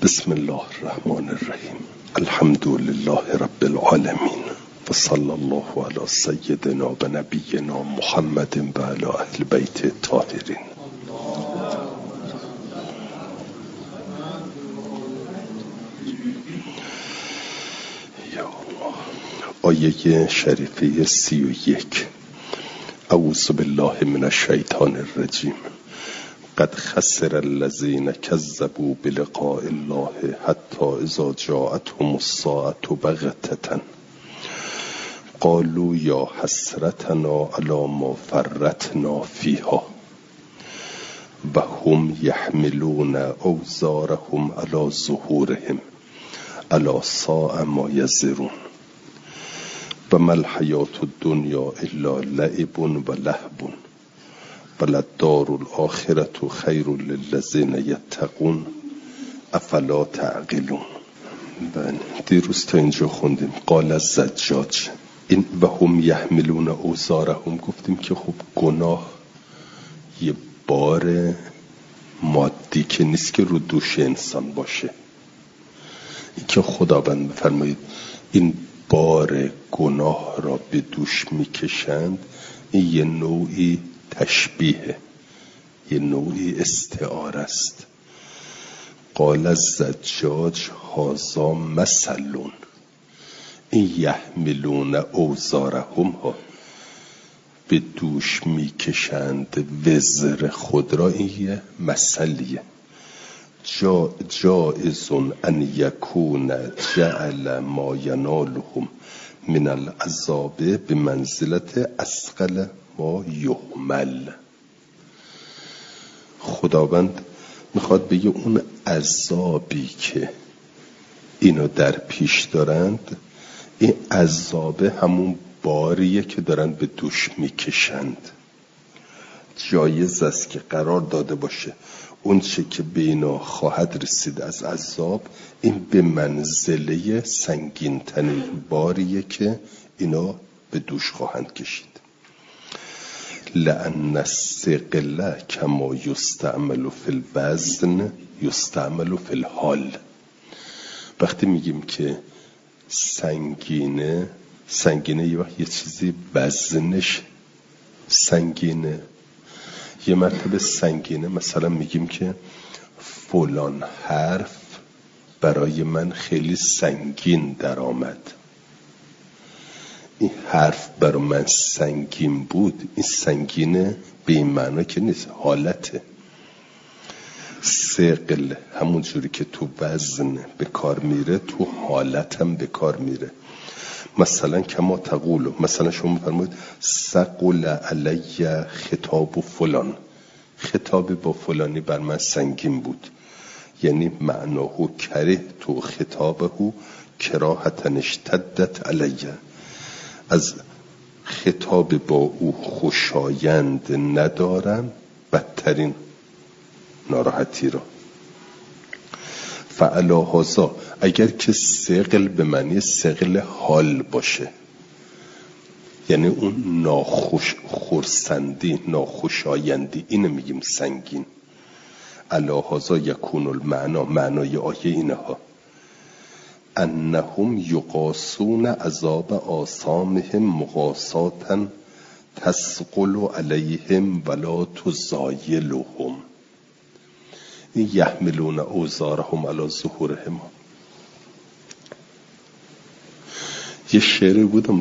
بسم الله الرحمن الرحیم. الحمد لله رب العالمین و صلی الله علی سیدنا و نبینا محمد و علی اهل بیت الطاهرین. یا الله. آیه شریفه 31. اعوذ بالله من الشیطان الرجیم. قد خسر الذين كذبوا بلقاء الله حتى إذا جاءتهم الساعة بغتة قالوا يا حسرتنا على ما فرطنا فيها وهم يحملون أوزارهم على ظهورهم ألا ساء ما يزرون وما الحياة الدنيا إلا لعب ولهو وللدار الآخرة خیر للذین یتقون افلا تعقلون. دیروز تا اینجا خوندیم قال الزجاج این و هم یحملون اوزارهم. گفتیم که خب گناه یه بار مادی که نیست که رو دوش انسان باشه. این که خداوند بفرمایید این بار گناه را به دوش میکشند، این یه نوعی تشبیه، یه نوعی استعاره است. قال الزجاج هذا مثلون. این یحملون اوزارهم ها به دوش میکشند وزر خود را، این یه مثلیه. جائز ان یکون جعل ما ینالهم من العذاب بمنزلت اثقل ما یحمل. خداوند میخواد بگه اون عذابی که اینو در پیش دارند، این عذاب همون باریه که دارن به دوش میکشند. جایز است که قرار داده باشه اون چه که به اینا خواهد رسید از عذاب، این به منزله سنگین ترین باریه که اینا به دوش خواهند کشید. لأن الثقل کما یستعمل فی الوزن یستعمل فی الحال. وقتی میگیم که سنگینه یه وقت یه چیزی وزنش سنگینه، یه مرتبه سنگینه. مثلا میگیم که فلان حرف برای من خیلی سنگین در آمد. این حرف برای من سنگین بود، این سنگینه به این معنا که نیست، حالته. ثقل همون جوری که تو وزن به کار میره، تو حالت هم به کار میره. مثلا کما تقولو، مثلا شما فرمایید ثقل علی خطاب فلان، خطاب با فلانی بر من سنگین بود، یعنی معناهو کره تو خطابهو کراهتن اشتدت علیه. از خطاب با او خوشایند ندارم، بدترین ناراحتی را. فعلا هذا، اگر که ثقل به معنی ثقل حال باشه، یعنی اون خرسندی، ناخوشایندی، اینو میگیم سنگین. علی هذا یکون المعنا، معنای آیه اینها انهم یقاسون عذاب آثامهم مقاساتا تثقل علیهم ولا تزایلهم. یحملون اوزارهم علی ظهورهم. یه شعری بودم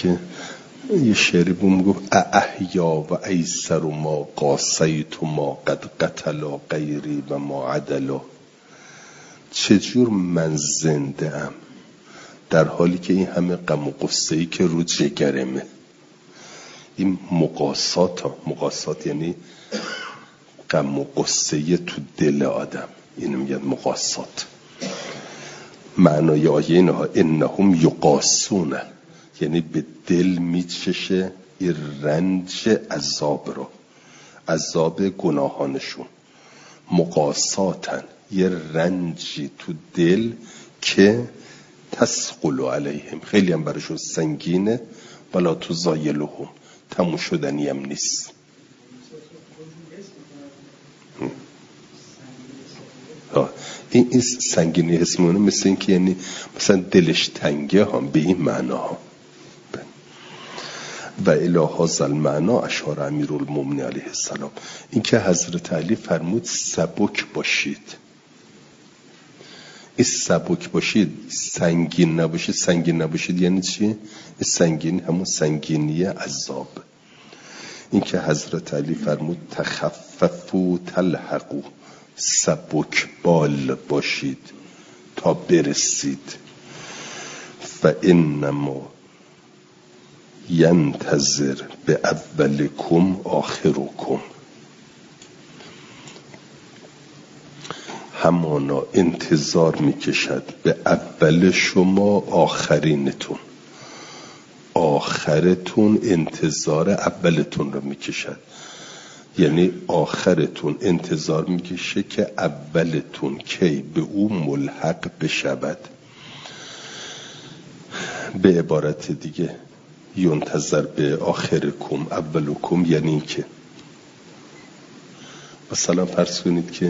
میگفت احیا و ایسر ما قاسیت ما قد قتلا غیری و ما عدلا. چجور من زنده ام در حالی که این همه غم و غصه‌ای که رو جگرمه. این مقاسات یعنی غم و غصه تو دل آدم، اینو میگن مقاسات. معنای آیه اینها انهم یقاسون، یعنی به دل میچشه این رنج عذاب رو، عذاب گناهانشون. مقاساتن، یه رنجی تو دل که تثقل علیهم، خیلی هم براشون سنگینه، ولا تزایلهم، تموم شدنی هم نیست. این سنگینی حس میمونه، مثل این که یعنی مثلا دلش تنگه هم به این معنا ها. و الهاز المعنا اشار امیرالمومنین علیه السلام، این که حضرت علی فرمود سبک باشید. این سبک باشید، سنگین نباشید. سنگین نباشید یعنی چی؟ این سنگین همون سنگینی عذاب. این که حضرت علی فرمود تخففوا تلحقوا، سبک بال باشید تا برسید. فانما ینتظر به اولکم آخرکم، همانا انتظار میکشد به اول شما آخرینتون. آخرتون انتظار اولتون رو میکشد، یعنی آخرتون انتظار میکشه که اولتون کی به او ملحق بشود. به عبارت دیگه ینتظر به آخرکم اولکم یعنی این که مثلا فرض کنید که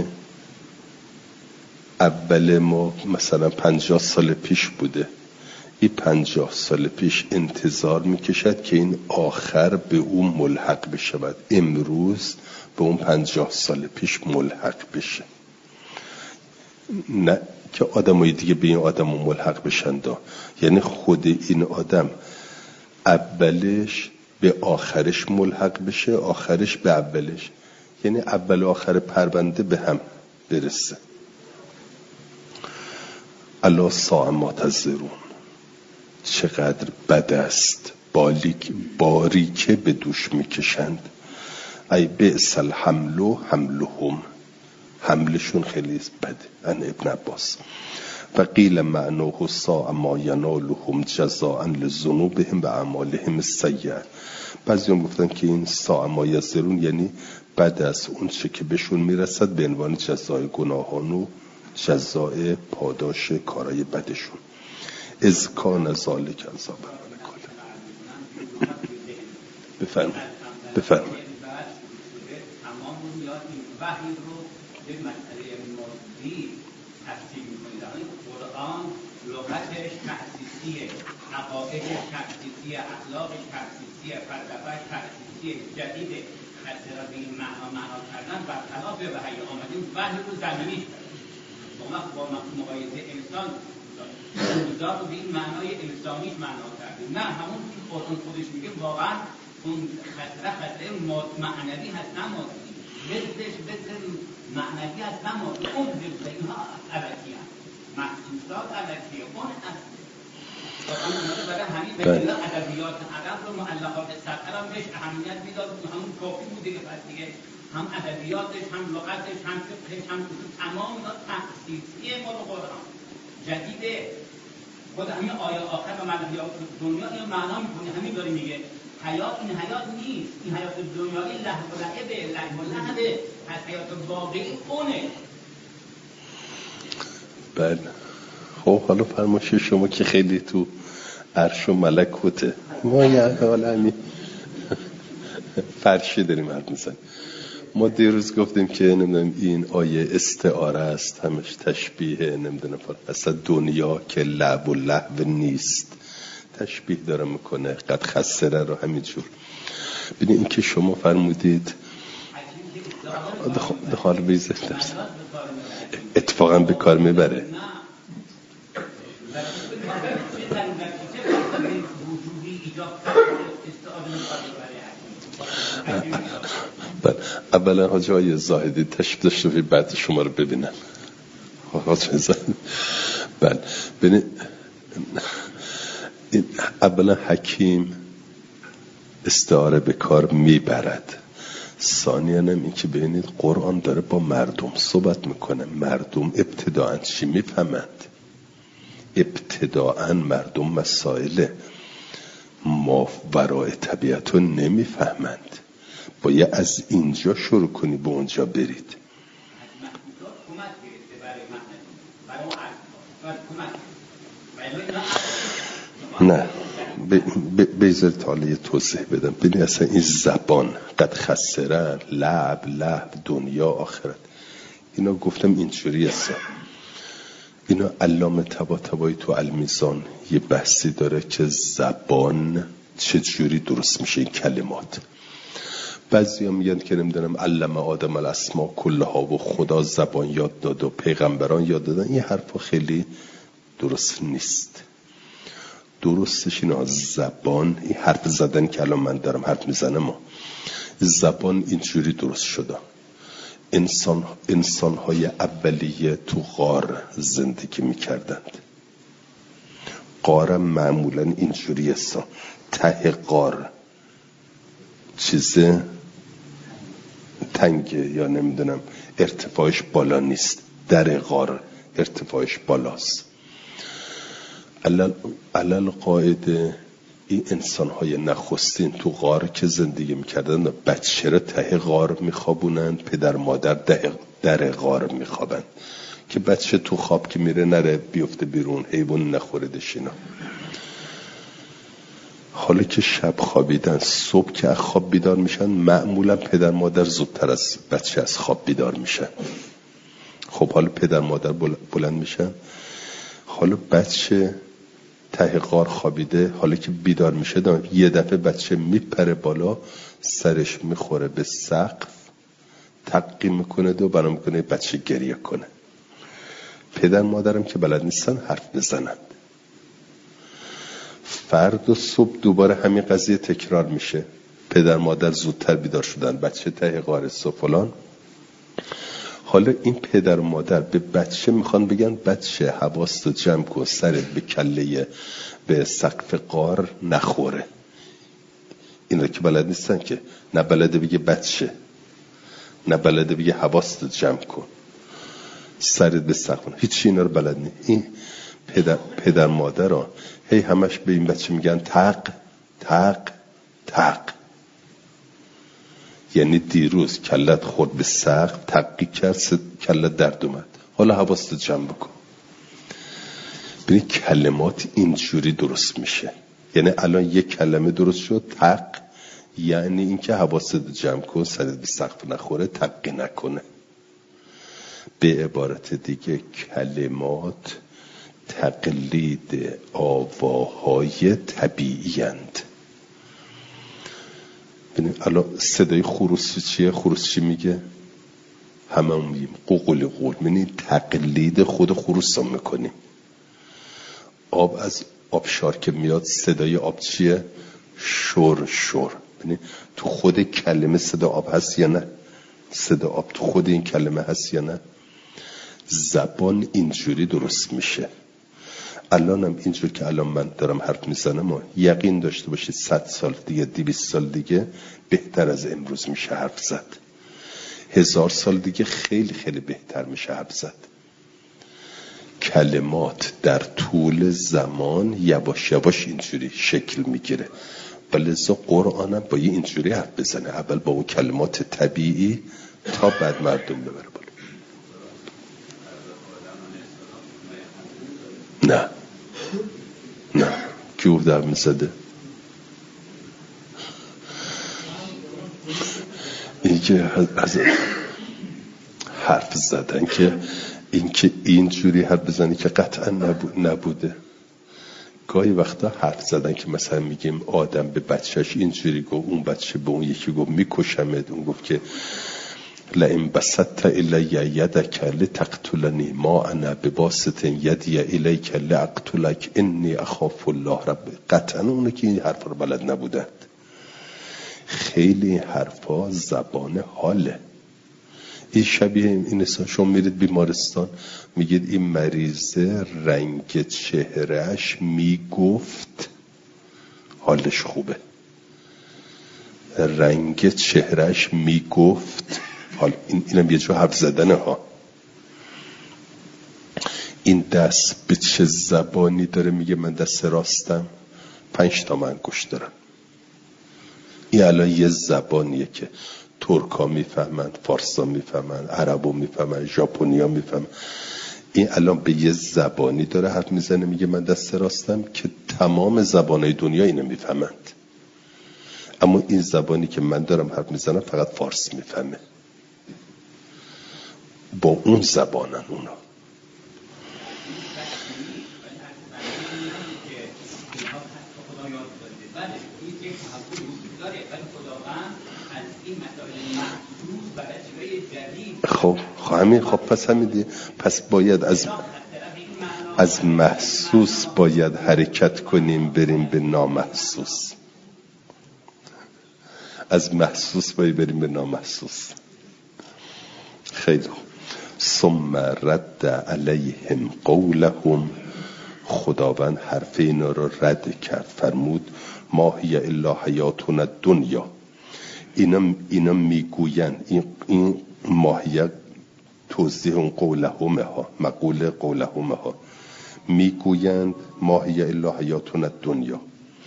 اول ما مثلا 50 سال پیش بوده، این 50 سال پیش انتظار میکشد که این آخر به اون ملحق بشود، امروز به اون 50 سال پیش ملحق بشه. نه که آدمای دیگه به این آدم ملحق بشن، یعنی خود این آدم اولش به آخرش ملحق بشه، آخرش به اولش، یعنی اول و آخر پرونده به هم برسه. الا ساء ما تزرون، چقدر بد است باری که به دوش میکشند. ای بئس الحمل حملهم، حملشون خیلی بده. ان ابن عباس و قیل معناه ساء ما ینالهم جزاء لذنوبهم و اعمالهم السیئه. بعضی هم گفتن که این ساء ما یزرون یعنی بد است اون چه که بهشون میرسد به عنوان جزای گناهان و جزای پاداش کارای بدشون. از کان ذالک عذاب بفرمایید. لغتش تأسیسیه، عقایدش تأسیسیه، اخلاقش تأسیسیه، فلسفهش تأسیسیه، جدیده. خسته به این معنا کردن برخلاف وحی آمدیم. وحی رو زمینیش کرد، با مقایسه انسان موجودات رو به این معنای انسانیش معنا کردیم. نه، همون که قرآن خودش میگه واقعا اون خسته معنوی هست، نه مادی. حزبش بزن معنوی هست، نه مادی. اون حزب اینها علکی هست، محسوسات علکیه، اون هست. و اون برای همین به ادبیات عرب و معلقات سطر هم بهش اهمیت میداد. همون کافی بوده که پس دیگه هم ادبیاتش، هم لغتش، هم فقهش، هم تمام اینا تأسیسیه مال قرآن. جدیده خود همین آیه آخر و معنویات دنیا اینو معنا میکنه. همین داره میگه حیات این حیات نیست، این حیات دنیایی لهو و لعبه، لهو و لعبه، از حیات واقعی اونه. بله. خب حالا فرمایش شما که خیلی تو عرش و ملکوته، ما یه عالمی فرشی داریم حرف میزنیم. ما دیروز گفتیم که نمیدونم این آیه استعاره است، همش تشبیه، نمیدونم اصلا دنیا که لعب و لهو نیست، تشبیه داره میکنه. قد خسره رو همینجور ببینید. این که شما فرمودید دخال بیزه درست اتفاقا به کار میبره. اولا حاجی های زاهدی تشریف داشته باشید بعد شما رو ببینم. حاجی زاهدی بله ببینید، اولا حکیم استعاره به کار میبرد. ثانیاً هم این که ببینید قرآن داره با مردم صحبت میکنه. مردم ابتداعاً چی میفهمند؟ ابتداعاً مردم مسائل ماورای طبیعت رو نمیفهمند. باید از اینجا شروع کنی به اونجا برید. نه بیزر تالی توضیح بدم. ببین اصلا این زبان قد خسرن، لعب دنیا آخرت، اینا گفتم اینجوری هست. اینا علامه طباطبایی تو المیزان یه بحثی داره که زبان چجوری درست میشه، این کلمات. بعضی ها میگن که نمیدونم علم آدم الاسما کلها و خدا زبان یاد داد و پیغمبران یاد دادن. این حرفا خیلی درست نیست. درستش اینا زبان، این حرف زدن که الان من دارم حرف میزنم، زبان اینجوری درست شده. انسان‌های اولیه تو غار زندگی میکردند. غار معمولا اینجوری است، ته غار چیزه تنگه یا نمیدونم ارتفاعش بالا نیست، در غار ارتفاعش بالاست. علل قاعده این انسان‌های نخستین تو غار که زندگی میکردن بچه را ته غار میخوابونند، پدر مادر در غار میخوابند که بچه تو خواب که میره نره بیفته بیرون، حیوان نخوردش اینا. حالا که شب خوابیدن، صبح که از خواب بیدار میشن، معمولا پدر مادر زودتر از بچه از خواب بیدار میشن. خب حالا پدر مادر بلند میشن، حالا بچه ته غار خوابیده، حالا که بیدار میشه یه دفعه بچه میپره بالا، سرش میخوره به سقف، تقی میکنه و برام میکنه بچه گریه کنه. پدر مادرم که بلد نیستن حرف بزنند. فردا صبح دوباره همین قضیه تکرار میشه، پدر مادر زودتر بیدار شدن، بچه ته غار فلان. حالا این پدر مادر به بچه میخوان بگن بچه حواستو جمع کن، سرت به کله به سقف غار نخوره. این رو که بلد نیستن، که نه بلده بگه بچه، نه بلده بگه حواستو جمع کن، سرت به سقف، هیچ اینا رو بلد نیست. این پدر مادر ها هی همش به این بچه میگن تق تق تق. یعنی دیروز کلت خورد به سقف، تقی کرد، کلت درد اومد، حالا حواست جمع بکن. ببین کلمات اینجوری درست میشه. یعنی الان یک کلمه درست شد تق، یعنی اینکه حواست جمع کن، سرت به سقف نخوره، تقی نکنه. به عبارت دیگه کلمات تقلید آواهای طبیعی اند. ببین الان صدای خروس چیه؟ خروس چی میگه؟ همه میگیم قوقلی قول، یعنی تقلید خود خروس هم میکنیم. آب از آبشار که میاد صدای آب چیه؟ شور شور. ببین تو خود کلمه صدا آب هست یا نه؟ صدا آب تو خود این کلمه هست یا نه؟ زبان اینجوری درست میشه. الانم اینجور که الان من دارم حرف میزنم و یقین داشته باشید 100 سال دیگه 200 سال دیگه بهتر از امروز میشه حرف زد. 1000 سال دیگه خیلی خیلی بهتر میشه حرف زد. کلمات در طول زمان یواش یواش اینجوری شکل میگیره. لذا قرآنم با یه اینجوری حرف بزنه، اول با اون کلمات طبیعی تا بعد مردم ببره بالا. نه کی گفت در میزده؟ این که از حرف زدن که این که اینجوری حرف بزنی که قطعا نبوده. گاهی وقتا حرف زدن که مثلا میگیم آدم به بچهش اینجوری گفت، اون بچه به اون یکی گفت میکشمت، اون گفت که لئن بسطت الی یدک لتقتلنی ما انا بباسط یدی الیک لاقتلک انی اخاف الله رب. قطعا اونه که این حرفا رو بلد نبودند. خیلی این حرفا زبان حاله. این شبیه این شما میرید بیمارستان میگید این مریضه رنگ چهرهش میگفت حالش خوبه، رنگ چهرهش میگفت حال. اینم یه جو حرف زدنه ها. این دست به چه زبانی داره میگه من دست راستم 5 تا انگشت دارم. این الان یه زبانیه که ترکا میفهمند، فارسا میفهمند، عربا میفهمند، ژاپنیا میفهمند. این الان به یه زبانی داره حرف میزنه میگه من دست راستم که تمام زبانهای دنیا اینو میفهمند. اما این زبانی که من دارم حرف میزنم فقط فارس میفهمه. با اون زبانن اونا. پس همین دیگه. پس باید از محسوس باید حرکت کنیم بریم به نامحسوس. از محسوس باید بریم به نامحسوس. خیلی خوب. ثم رد علیهم قولهم، خداوند حرف اینا رو رد کرد، فرمود ما هی الا حیاتنا الدنیا. اینا میگوین این ماهیت توضیح اون قولهم ها، مقول قولهم ها، میگویند ما هی الا حیاتنا الدنیا.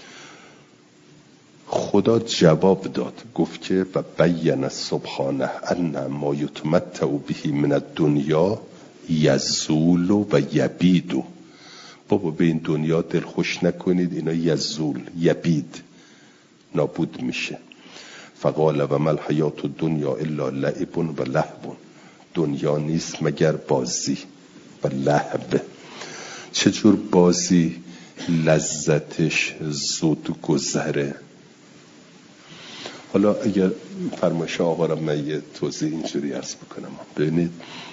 خدا جواب داد، گفت که و بین سبحانه ان ما یتمتع به من الدنیا یزول و یبید. بابا به این دنیا دل خوش نکنید، اینا یزول یبید نابود میشه. فقال و ما الحیات الدنیا الا لعب و لهو، دنیا نیست مگر بازی و لهو. چجور بازی لذتش زود گذره؟ حالا اگر فرمایش آقا را من یه توضیح اینجوری عرض بکنم. ببینید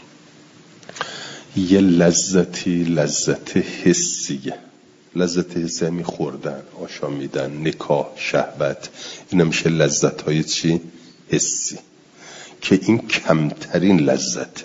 یه لذتی لذت حسیه. لذت حسی همی خوردن، آشامیدن، نکاح، شهوت، اینا میشه لذت های چی؟ حسی، که این کمترین لذته.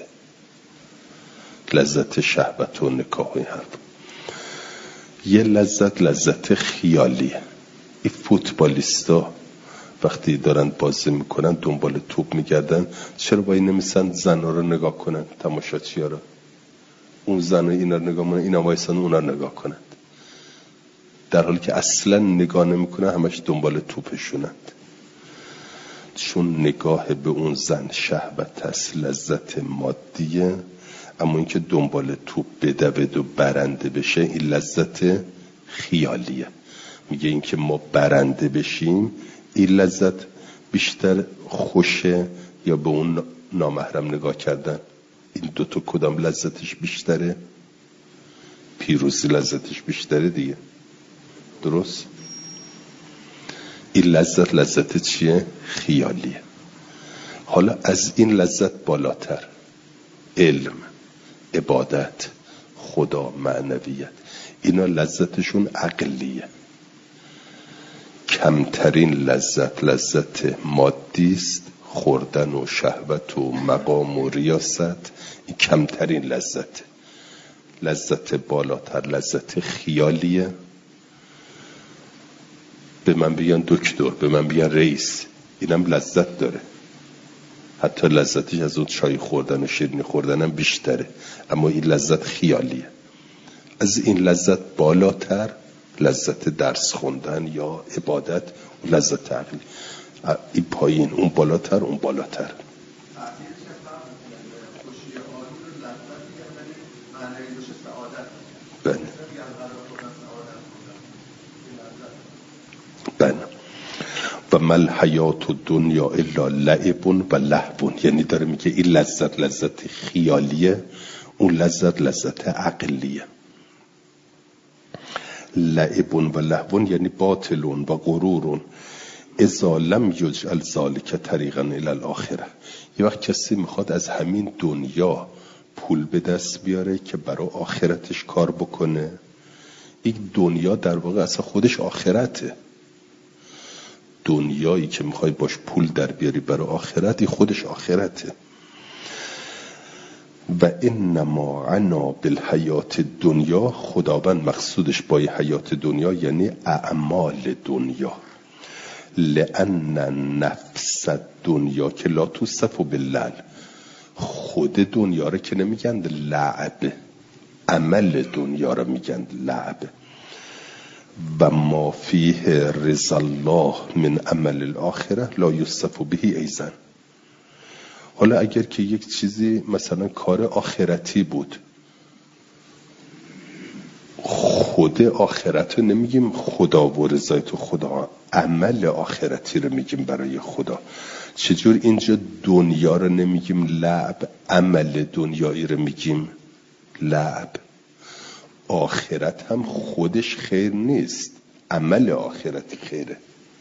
لذت شهوت و نکاح و این حرف. یه لذت خیالیه. این فوتبالیستا وقتی دارن بازی میکنن دنبال توپ میگردن، چرا باید نمیسن زنها رو نگاه کنن، تماشاچی‌ها رو؟ اون زن و اینا رو نگاه کنن، اینا وایسن اونا رو نگاه کنن، در حالی که اصلا نگاه نمیکنن، همش دنبال توپشونند. چون نگاه به اون زن شهوت است، لذت مادیه، اما اینکه دنبال توپ بدود و برنده بشه این لذت خیالیه. میگه اینکه ما برنده بشیم این لذت بیشتر خوشه یا به اون نامحرم نگاه کردن؟ این دوتا کدام لذتش بیشتره؟ پیروزی لذتش بیشتره دیگه، درست؟ این لذت چیه؟ خیالیه. حالا از این لذت بالاتر علم، عبادت، خدا، معنویت، اینا لذتشون عقلیه. کمترین لذت مادی است، خوردن و شهوت و مقام و ریاست، این کمترین لذت بالاتر لذت خیالیه. به من بیان دکتر، به من بیان رئیس، اینم لذت داره، حتی لذتش از اون چای خوردن و شیرینی خوردن هم بیشتره، اما این لذت خیالیه. از این لذت بالاتر لذت درس خوندن یا عبادت و لذت عقلی. این پایین، اون بالاتر، اون بالاتر. بله بله. و مل حیات الدنیا الا لعب و لهو، یعنی داره میگه این لذت خیالیه، اون لذت عقلیه. لعب و لهو یعنی باطل و غرور. اذا لم یجعل ذلک طریقا الی الاخره، یه وقت کسی میخواد از همین دنیا پول به دست بیاره که برای آخرتش کار بکنه، این دنیا در واقع اصلا خودش آخرته. دنیایی که میخوای باش پول در بیاری برای آخرت، این خودش آخرته. و انما عنا بالحیات دنیا، خداوند مقصودش با حیات دنیا یعنی اعمال دنیا. لأن نفس دنیا که لا توصف باللعب، خود دنیا رو که نمیگن لعب، عمل دنیا رو میگن لعب. و ما فیه رضا الله من عمل الاخره لا یوصف به ایزن. حالا اگر که یک چیزی مثلا کار آخرتی بود، خود آخرت رو نمیگیم خدا و رضای تو خدا، عمل آخرتی رو میگیم برای خدا. چجور اینجا دنیا رو نمیگیم لعب، عمل دنیایی رو میگیم لعب؟ آخرت هم خودش خیر نیست، عمل آخرتی خیره.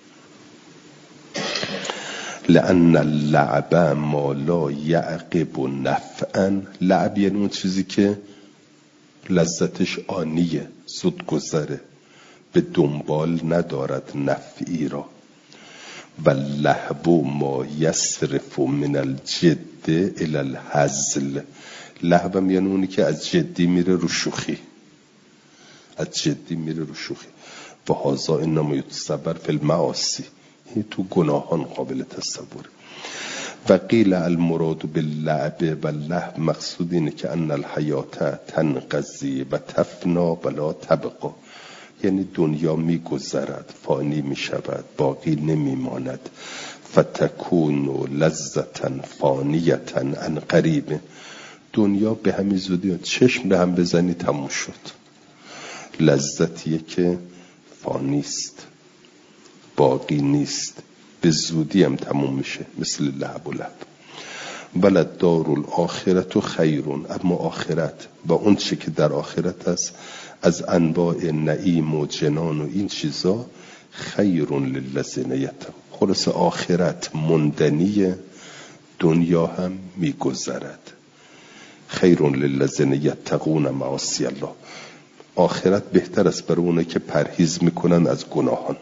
لأن اللعب ما لا یعقب نفعا، لعب یعنی اون چیزی که لذتش آنیه، زود گذره، به دنبال ندارد نفعی را. و لهب ما یصرف من الجد الى الهزل، لهبم یعنی اونی که از جدی میره رو شوخی، از جدی میره رو شوخی. و هذا انما یتصور فی المعاصی، این تو گناهان قابل تصوره. و قیل المراد باللعب و اللهب، مقصود اینه که ان الحیات تنقضی و تفنا ولا تبقا، یعنی دنیا میگذرد، فانی میشود، باقی نمیماند. فتکون لذتا فانیتا عن قریب، دنیا به همین زودی چشم به هم بزنی تموم شد. لذتیه که فانیست، باقی نیست، به زودی هم تموم میشه، مثل لعب و لعب. ولد دار الاخرت خیرون، اما آخرت و اون چه که در آخرت است از انواع نعیم و جنان و این چیزا، خیرون للذین یتقون. خلاص آخرت مندنی، دنیا هم میگذرد. خیرون للذین یتقون معاصی الله، آخرت بهتر است برای اونه که پرهیز میکنن از گناهان.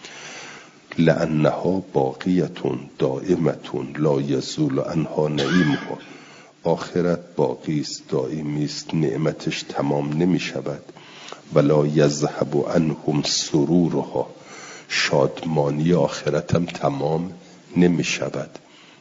لأنها باقیتون دائمتون لا یزول عنها نعیمها، آخرت باقی است، دائمی است، نعمتش تمام نمی شود. ولا یذهب عنهم سرورها، شادمانی آخرت هم تمام نمی شود.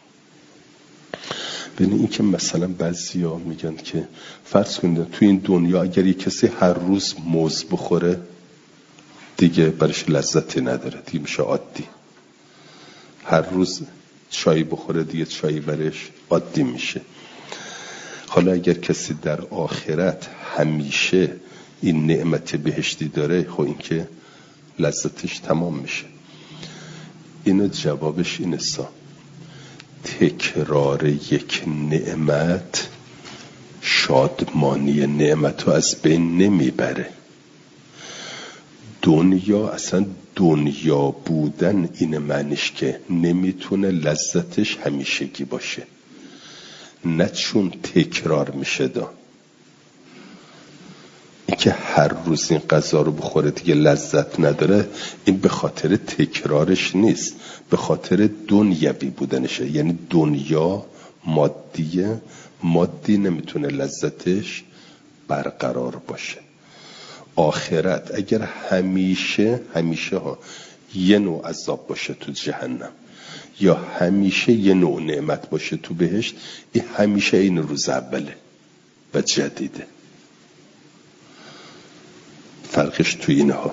ببین این که مثلا بعضیا میگن که فرض کنید تو این دنیا اگر یک کسی هر روز موز بخوره دیگه برش لذتی نداره، دیگه میشه عادی. هر روز چای بخوره دیگه چای برش عادی میشه. حالا اگر کسی در آخرت همیشه این نعمت بهشتی داره، خب این که لذتش تمام میشه. اینو جوابش اینه تکرار یک نعمت شادمانی نعمت رو از بین نمیبره. دنیا اصلا دنیا بودن این معنیش که نمیتونه لذتش همیشگی باشه، نه چون تکرار میشه دا. این که هر روز این غذا رو بخوره دیگه لذت نداره، این به خاطر تکرارش نیست، به خاطر دنیوی بودنشه. یعنی دنیا مادیه، مادی نمیتونه لذتش برقرار باشه. آخرت اگر همیشه ها یه نوع عذاب باشه تو جهنم، یا همیشه یه نوع نعمت باشه تو بهشت، این همیشه این روز اوله و جدیده. فرقش تو اینها.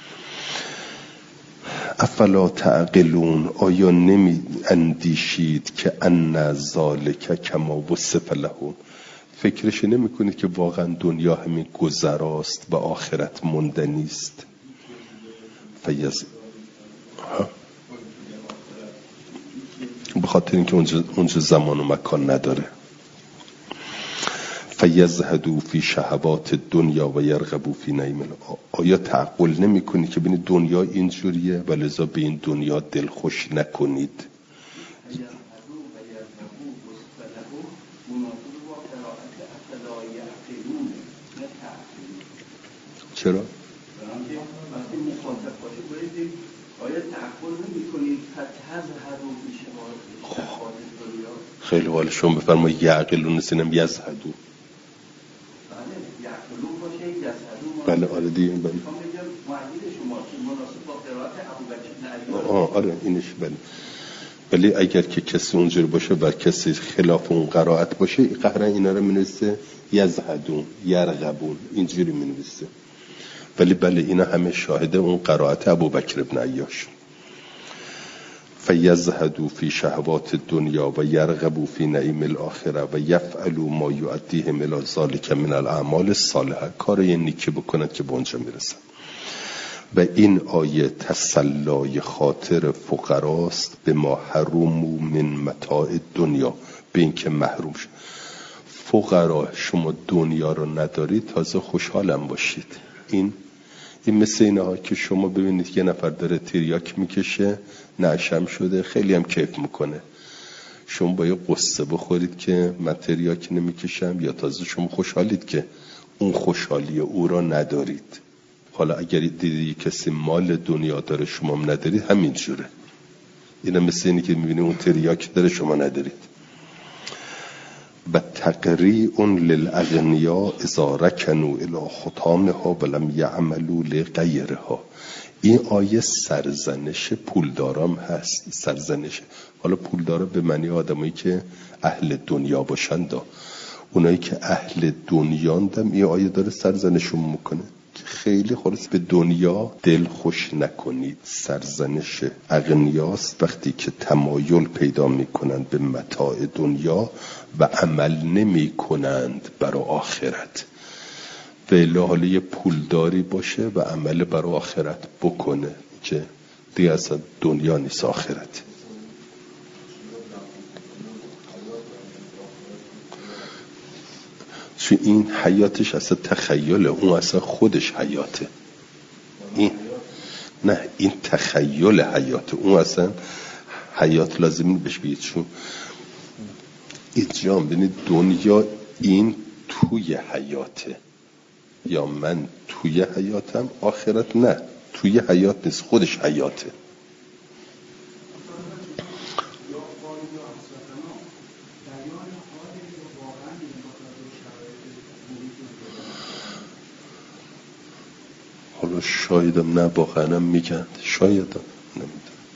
افلا تعقلون، آیا نمی اندیشید که ان ذالک کما وصف لهم، فکرش نمی کنید که واقعا دنیا همین گذراست و آخرت مندنی است. به خاطر اینکه اونجا زمان و مکان نداره. فیزهدوا فی شهوات دنیا و یرغبوا فی نعیم الله، آیا تعقل نمی کنی که ببینید دنیا اینجوریه و لذا به این دنیا دلخوش نکنید؟ چرا؟ خیلی والا شما بفرمایید یعقلون سینم یزهدو. بله آره دیگه بله. آره اینش بله. ولی اگر که کسی اونجور باشه و کسی خلاف اون قرائت باشه، قهرن اینا رو می‌نویسه یزهدون، یرغبون، اینجوری می‌نویسه. ولی بله اینا همه شاهده اون قرائت ابوبکر ابن عیاش. فیزهدوا فی شهوات الدنیا و یرغبوا فی نعیم الاخره و یفعلوا ما یؤدیهم الی ذلک من الاعمال الصالحه. کار نیکی بکنند که به اونجا میرسن. و این آیه تسلای خاطر فقراست به ما حرومو من متاع دنیا، به این که محروم شد. فقرا شما دنیا رو ندارید تازه خوشحالم باشید. این مثل اینه ها که شما ببینید یه نفر داره تریاک میکشه، نعشم شده، خیلی هم کیف میکنه، شما با یه قصه بخورید که من تریاک نمیکشم، یا تازه شما خوشحالید که اون خوشحالی او را ندارید. حالا اگر دیدی کسی مال دنیا داره شما هم ندارید، همین جوره. اینه مثل اینه که میبینی اون تریاک داره شما ندارید. و تقریع للاغنیاء اذا رکنوا الی خطامها ولم یعملوا لغیرها. این آیه سرزنش پولدارام هست. سرزنش، حالا پولدارا به معنی آدمایی که اهل دنیا باشن، اونایی که اهل دنیاندم این آیه داره سرزنشون میکنه که خیلی خلاص به دنیا دل خوش نکنید. سرزنش اغنیاست وقتی که تمایل پیدا میکنند به متاع دنیا و عمل نمی کنند برای آخرت. ولی حالا یه پولداری باشه و عمل برای آخرت بکنه که دیگه اصلا دنیا نیست، آخرت. چون این حیاتش اصلا تخیله، اون اصلا خودش حیاته. این تخیل حیاته، اون اصلا حیات لازم بهش بگید. چون اینجا ببینید دنیا این توی حیاته، یا من توی حیاتم، آخرت نه، توی حیات نیست، خودش حیاته. حالا شایدم نه، واقعا میگن شایدم نمیدونم.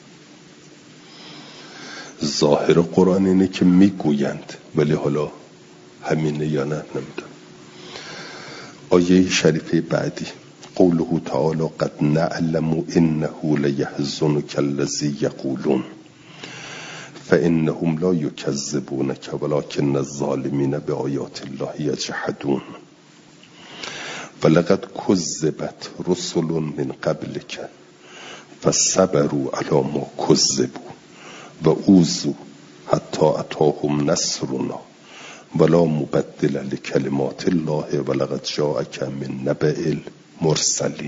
ظاهر قرآن اینه که میگویند، ولی حالا همینه یا نه نمیدونم. آیه شریفه بعدی قوله تعالی قد نعلم انه لیحزنک الذی یقولون فانهم لا یکذبونک ولکن الظالمین بآیات الله یجحدون ولقد کذبت رسل من قبلک فصبروا علی ما کذبوا و اوذوا حتی اتاهم نصرنا ولا مبدل لکلمات الله ولقد جاءک من نبأ المرسلین.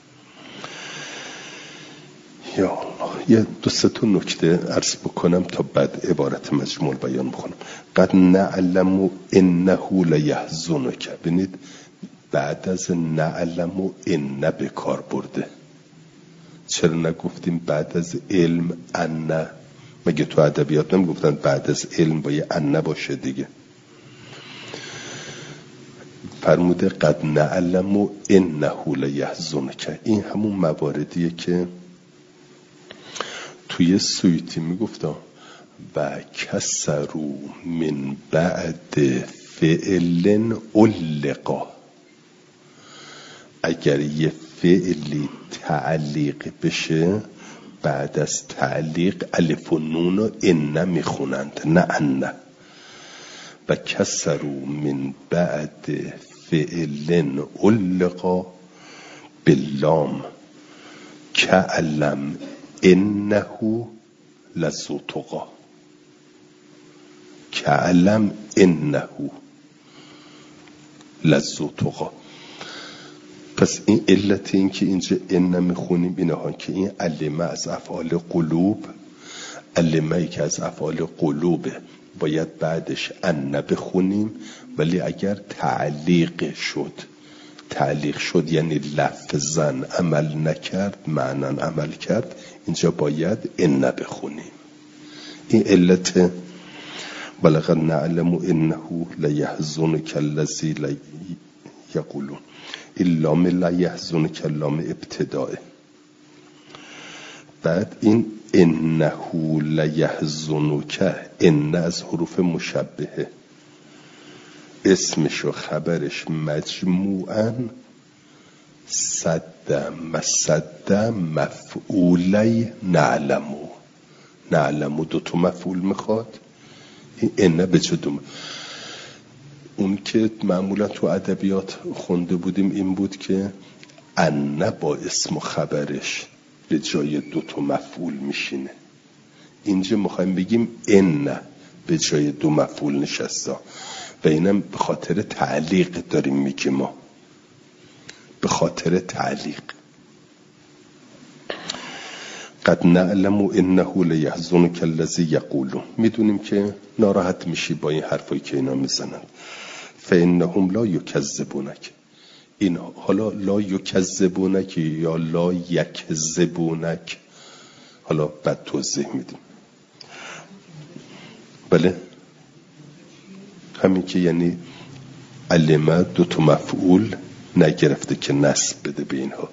یا الله، یه دو سه تا نکته عرض بکنم تا بعد عبارت مجموع بیان بکنم. قد نعلم انه لیحزنک، ببینید بعد از نعلم و ان به کار برده. چرا نگفتیم بعد از علم ان؟ مگه تو ادبیات نمیگفتن بعد از علم با یه ان باشه دیگه؟ فرموده قد نعلم و انه لیحزنک. این همون مواردیه که توی سویتی میگفتم و کسروا من بعد فعل علقا. اگر یه فعلی تعلیق بشه، بعد از تعلیق الف و نون و ان میخونند، نه ان. و کسروا من بعد فعل علقا باللام کعلم انه لذو تقی. کعلم انه لذو تقی. پس این علت این که اینجا ان میخونیم اینه ها که این علمه از افعال قلوب، علمه ای که از افعال قلوبه باید بعدش ان بخونیم، ولی اگر تعلیق شد یعنی لفظاً عمل نکرد معناً عمل کرد، اینجا باید ان بخونیم. این علت ولقد نعلم انه لیحزنک الذی یقولون. این لام لیحزنک لام ابتداء. بعد این انه لیحزنک، ان از حروف مشبهه، اسمش و خبرش مجموعاً صد مصد مفعولی نعلمو. نعلم 2 تا مفعول میخواد. این به چه دوم؟ اون که معمولا تو ادبیات خونده بودیم این بود که ان با اسم و خبرش به جای 2 تا مفعول میشینه. اینجا میخوایم بگیم ان به جای 2 مفعول نشسته و اینم به خاطر تعلیق داریم میگیم. ما به خاطر تعلیق قد نعلم انه لیحزنک الذی یقولون، میدونیم که ناراحت میشی با این حرفایی که اینا میزنن. فانهم لا یکذبونک، این حالا لا یکذبونک یا لا یکذبونک حالا بعد توضیح میدیم. بله همین که یعنی علمه 2 تا مفعول نگرفته که نسب بده به اینها.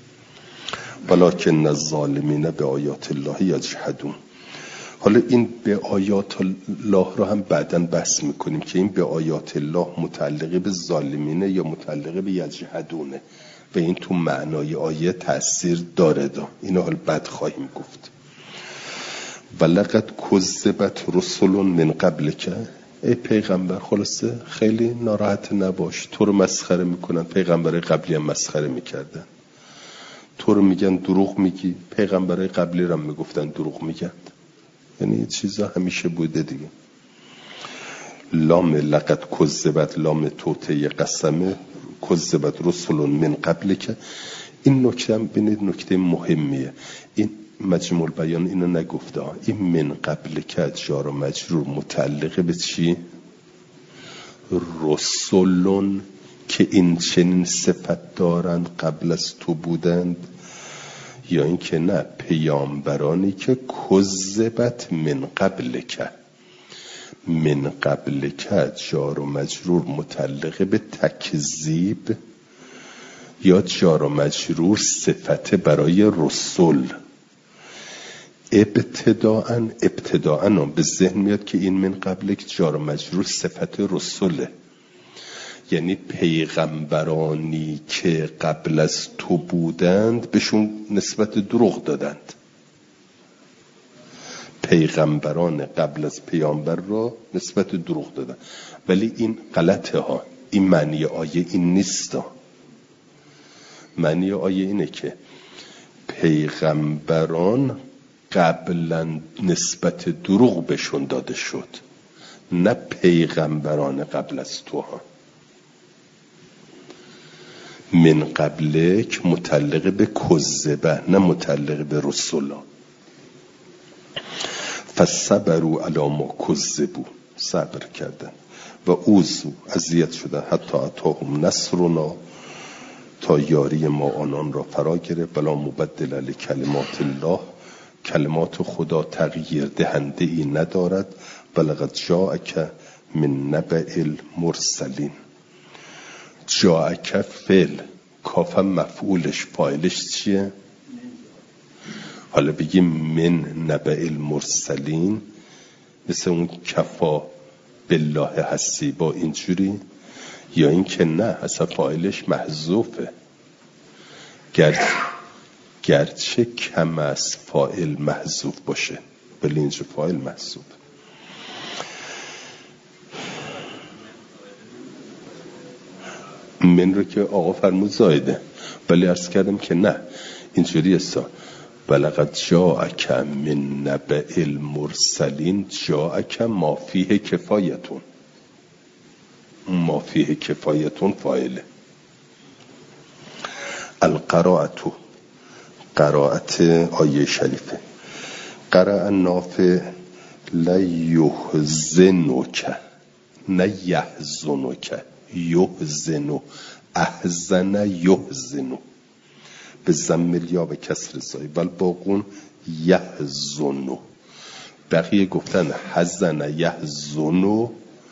ولکن الظالمین به آیات الله یجحدون. حالا این به آیات الله رو هم بعداً بحث میکنیم که این به آیات الله متعلقه به ظالمینه یا متعلقه به یجحدونه و این تو معنای آیه تأثیر داره. اینو حال بعد خواهیم گفت. ولقد کذبت رسل من قبلک، ای پیغمبر خلاصه خیلی ناراحت نباش، تو رو مسخره میکنن، پیغمبرای قبلی هم مسخره میکردن، تو رو میگن دروغ میگی، پیغمبرای قبلی رو هم میگفتن دروغ میگن. یعنی چیزا همیشه بوده دیگه. لام لقد کذبت لام توطئه قسمه، کذبت رسل من قبلک. این نکته هم ببینید نکته مهمیه. این مجموع البیان اینو نگفته، این من قبلک جار و مجرور متعلقه به چی؟ رسولون که این چنین صفت دارند قبل از تو بودند، یا این که نه پیامبرانی که کذبت من قبلک. من قبلک جار و مجرور متعلقه به تکذیب یا جار و مجرور صفت برای رسول. ابتداءً به ذهن میاد که این من قبلک جار و مجرور صفت رسوله، یعنی پیغمبرانی که قبل از تو بودند بهشون نسبت دروغ دادند. پیغمبران قبل از پیامبر را نسبت دروغ دادند. ولی این غلطه ها، این معنی آیه این نیست. معنی آیه اینه که پیغمبران قبلا نسبت دروغ بهشون داده شد، نه پیغمبران قبل از تو ها. من قبلک متعلق به کذبه نه متعلق به رسولا. فصبروا علی ما کذبوا، صبر کردن و اوذوا اذیت شدن حتی اتاهم نصرنا، تا یاری ما آنان را فرا گرفت. بلا مبدل لکلمات الله، کلمات خدا تغییر دهنده ای ندارد. ولقد جاءک من نبأ المرسلین. جاءک فعل، کاف مفعولش، فاعلش چیه؟ حالا بگیم من نبأ المرسلین، مثل اون کفا بالله هستی با اینجوری، یا این که نه اصلا فاعلش محذوفه، گرچه کم از فاعل محذوف باشه ولی اینجا فاعل محذوف. من رو که آقا فرمود زایده، ولی عرض کردم که نه اینجوری است. ولقد جاءک من نبأ المرسلین، جاءک ما فیه کفایتون، ما فیه کفایتون فاعله. القراءت، قراءت آیه شریفه. قرأ نافع لیحزنک، نه یحزنک، یحزنو، احزن یحزنو، به ضم الیا و کسر زای. بل باقون یحزنو، بقیه گفتن حزن یحزنو،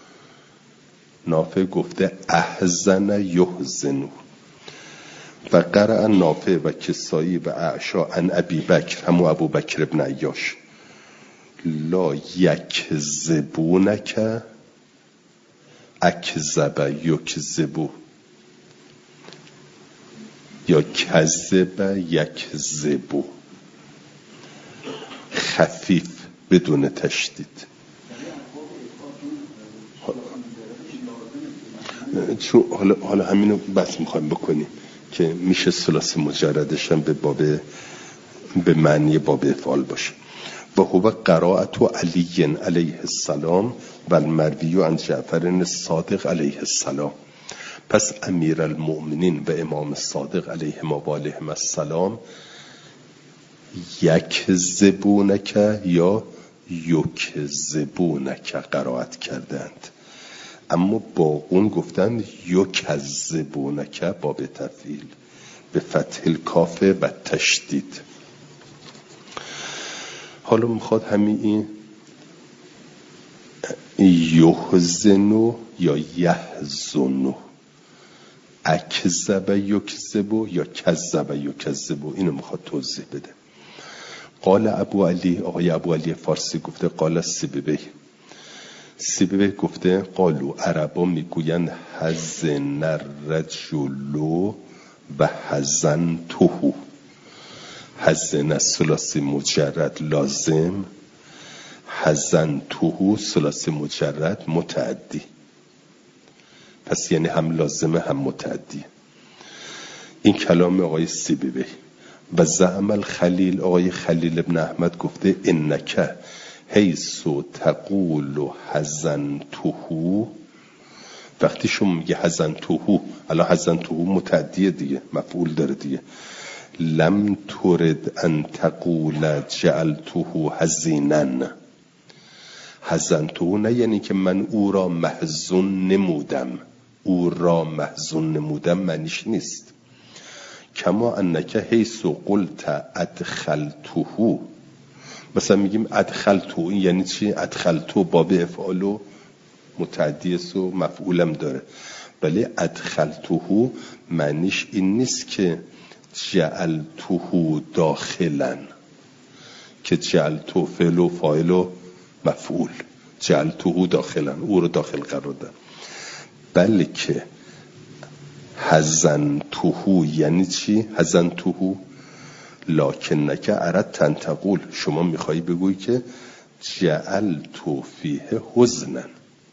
نافع گفته احزن یحزنو. و قرأ نافع و کسایی و اعشا عن ابی بکر، همو ابو بکر ابن عیاش، لا یکذبونک، اکذب یکذبو، یا کذب یکذبو، خفیف بدون تشدید. چون حالا همینو بس میخوایم بکنیم که میشه ثلاثی مجردش هم به معنی باب افعال باشه. و هو قرائت علی علیه السلام و المروی عن جعفر الصادق علیه السلام. پس امیر المؤمنین و امام صادق علیهم و آلهم السلام یکذبونک یا یکذبونک قرائت کردند، اما باقون گفتند یکذبونک با به تفعیل به فتح الکاف و تشدید. حالا میخواد همین یحزنو یا یحزنو، اکذب یکذبو یا کذب یکذبو، اینو میخواد توضیح بده. قال ابو علی، آقای ابو علی فارسی گفته قال سیبوی گفته قالو عربا میگویند حزن الرجل و حزنته. حزن ثلاثی مجرد لازم، حزنته ثلاثی مجرد متعدی. پس یعنی هم لازمه هم متعدی. این کلام آقای سیبوی. و زعم الخلیل، آقای خلیل ابن احمد گفته انک حیث تقول حزنته، وقتی شما میگه حزنته، الان حزنته متعدیه دیگه، مفعول داره دیگه. لم ترد ان تقول جعلته حزینا. حزنته نه یعنی که من او را محزون نمودم، او را محزون نمودم معنیش نیست. کما انک حیث قلت ادخلته، مثلا میگیم ادخلته، این یعنی چی؟ ادخلته باب افعال متعدی است و مفعولم داره، ولی ادخلته معنیش این نیست که جعلته داخلا، که جعلته فعل و فاعل و مفعول، جعلته داخلا او رو داخل قرار دادم، بلکه حزنته یعنی چی؟ حزنته لکنک اردت ان تقول، شما میخوایی بگویی که جعلت فیه حزنا.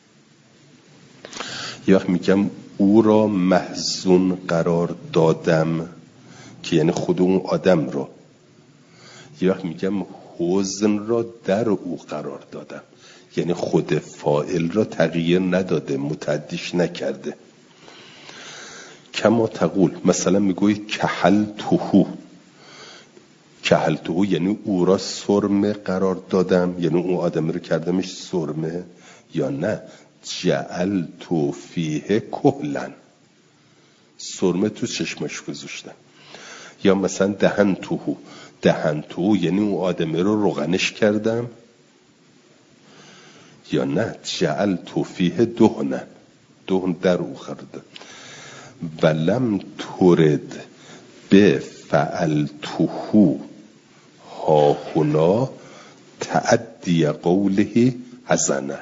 یه وقت میگم او را محزون قرار دادم که یعنی خود اون آدم را، یه وقت میگم حزن را در او قرار دادم یعنی خود فاعل را تغییر نداده، متعدیش نکرده. کما تقول، مثلا میگوی کحلته، کحلته یعنی او را سرمه قرار دادم، یعنی اون آدم رو کردمش سرمه، یا نه جعلت فیه کحلا، سرمه تو چشمش گذاشتم. یا مثلا دهنته یعنی اون آدم رو روغنش کردم، یا نه جعلت فیه دهنا، دهن در او قرار دادم. ولم ترد به فعلته ها هنا تعدی قوله حزنه.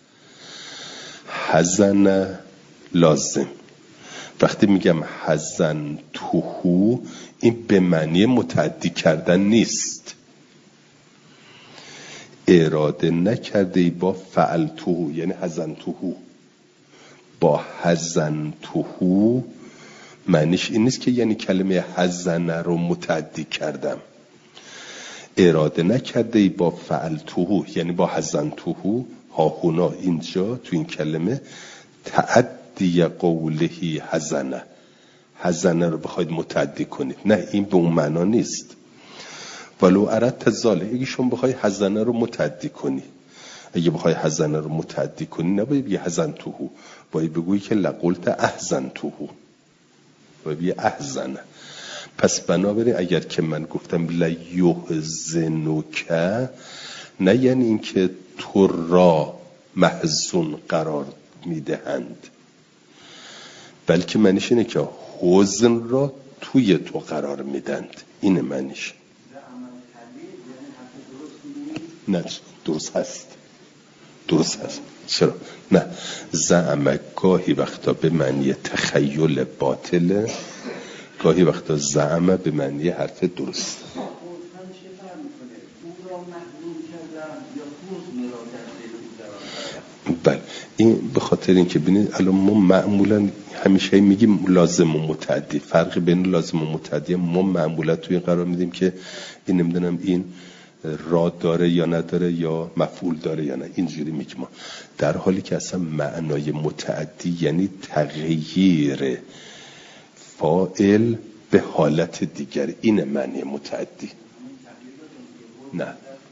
حزنه لازم، وقتی میگم حزنته این به معنی متعدی کردن نیست، اراده نکرده با فعلته یعنی حزنته. با حزنته معنیش این نیست که یعنی کلمه حزنه رو متعدی کردم، اراده نکرده با فعلته یعنی با حزنته ها هنا اینجا تو این کلمه تعدی قوله حزنه، حزنه رو بخواید متعدی کنید، نه این به اون معنا نیست. ولو اردت ذلک، اگه شما بخوای حزنه رو متعدی کنی، اگه بخوای حزنه رو متعدی کنی نباید بگی حزنته، باید بگویی که لقلت احزنته، باید بگی احزنه. پس بنابراین اگر که من گفتم لیحزنک، نه یعنی این که تو را محزون قرار میدهند، بلکه معنیش اینه که حزن را توی تو قرار میدند، اینه معنیش. نه درست هست، درست هست. چرا؟ نه زعم گاهی وقتا به معنی تخیل باطله، گاهی وقتا زعم به معنی حرف درست. این به خاطر این که ببینید الان ما معمولا همیشه میگیم لازم و متعدی، فرق بین لازم و متعدی ما معمولا توی این قرار میدیم که این نمیدونم این را داره یا نداره یا مفعول داره یا نه، اینجوری میگیم ما، در حالی که اصلا معنای متعدی یعنی تغییر فاعل به حالت دیگر، این معنی متعدی. نه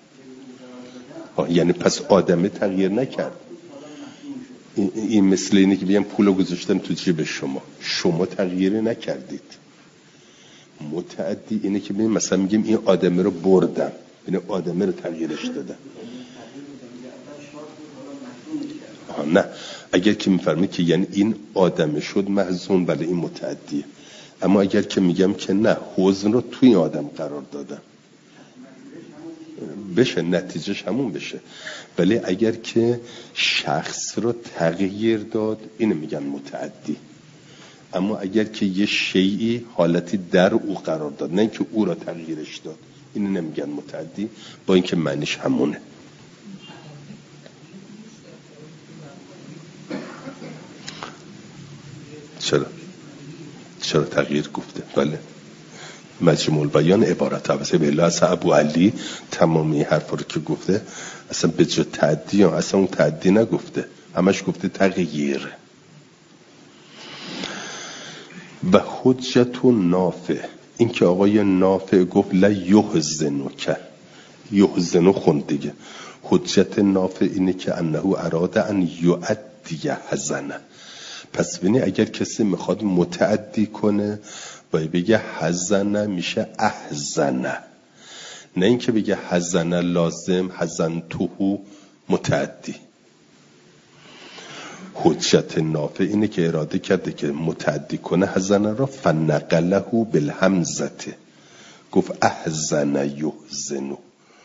یعنی پس آدمه تغییر نکرد. این مثل اینه که بگم پولو گذاشتم تو جیب شما تغییری نکردید. متعدی اینه که ببین مثلا میگیم این آدمه رو بردم، یعنی آدمه رو تغییرش دادم. نه اگر که میفرمید که یعنی این آدمه شد محزون، بله این متعدیه. اما اگر که میگم که نه حزن رو توی این آدم قرار دادم بشه، نتیجهش همون بشه. ولی اگر که شخص رو تغییر داد اینو میگن متعدی. اما اگر که یه شیئی حالتی در او قرار داد، نه اینکه او را تغییرش داد، اینو نمیگن متعدی، با اینکه معنیش همونه. چرا تغییر گفته؟ بله مجموع البیان عبارت عوضه به الله. اصلا ابو علی تمامی حرف رو که گفته اصلا به جا تعدی یا اصلا اون تعدی نگفته، همش گفته تغییر. و حجت نافع، این که آقای نافع گفت لا یحزنک، یحزنو خوند دیگه. حجت نافع اینه که انه اراد ان یؤدی حزنه. پس ببینی اگر کسی میخواد متعدی کنه باید بگه حزنه میشه احزنه، نه اینکه بگه حزنه لازم حزنتهو متعدی. حجت نافع اینه که اراده کرده که متعدی کنه حزنه را، فنقله بالهمزه، گفت احزن یحزنو.